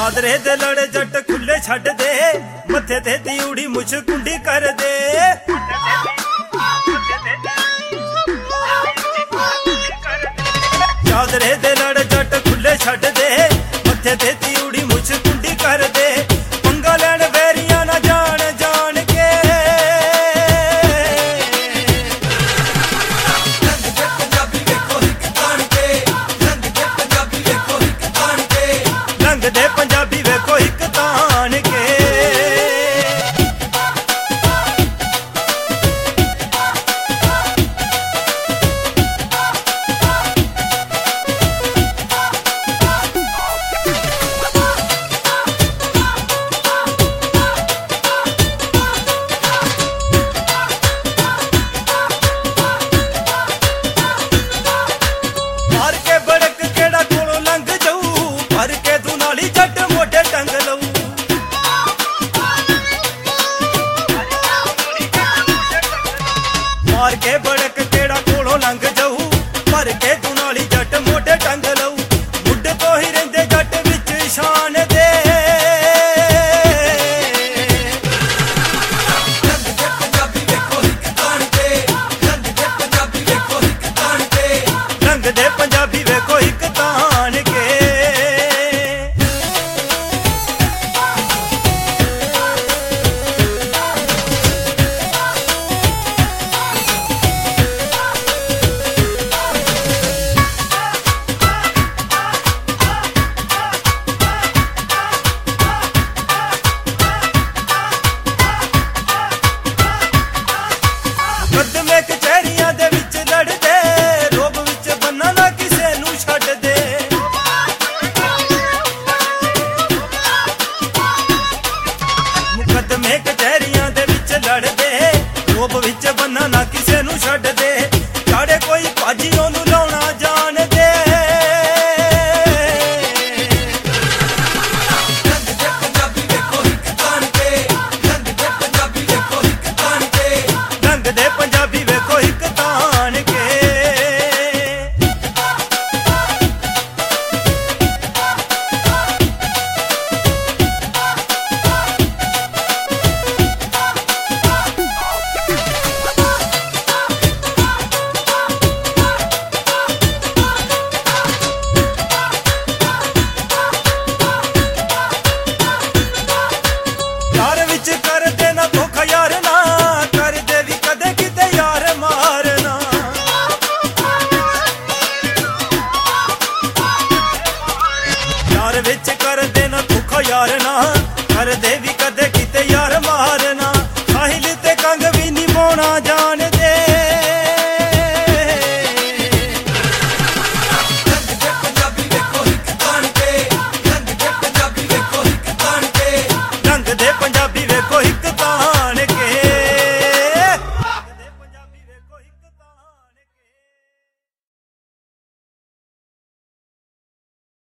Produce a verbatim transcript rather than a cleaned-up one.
चादरे दे लड़ जट खुले छड़ दे, मथे ते तिउड़ी मुछ कुंडी कर दे। चादरे दे लड़ जट खुले छड़ दे, मथे ते तिउड़ी मुछ कुंडी कर दे। पंगा लैण वैरियां ना जान जान के, रंग दे पंजाबी वेखो हिक तान के, रंग दे पंजाबी वेखो हिक तान के, रंग दे पंजाबी वेखो हिक तान के। मार के बड़क केड़ा कोलों लंघ जाऊ, भर के तू नाली जट मोढे टंग लऊ। मार के बड़क केड़ा कोलों लंघ जाऊ, भर के तू नाली जट मोढे टंग लऊ। मुंड तो ही रहिंदे जट विच शान दे, रंग दे पंजाबी वेखो हिक तान के, रंग दे पंजाबी वेखो हिक तान के, रंग दे पंजाबी वेखो हिक तान के। कदमे कचहरियां दे विच लड़दे, रोब विच बन्ना ना किसे नू छड्ड दे। मुकदमे कचहरियां दे विच लड़दे, रोब विच बन्ना ना किसे नू छड्ड दे। चाड़े कोई भाजी ओनू लाउणा जान दे, रंग दे पंजाबी वेखो हिक तान के, रंग दे पंजाबी वेखो हिक तान के, रंग दे पंजाबी वेखो हिक तान के। यार विच कर देना धोखा यार ना, कर दे भी कदे किते यार मारना। यार विच कर देना धोखा यार ना, कर दे भी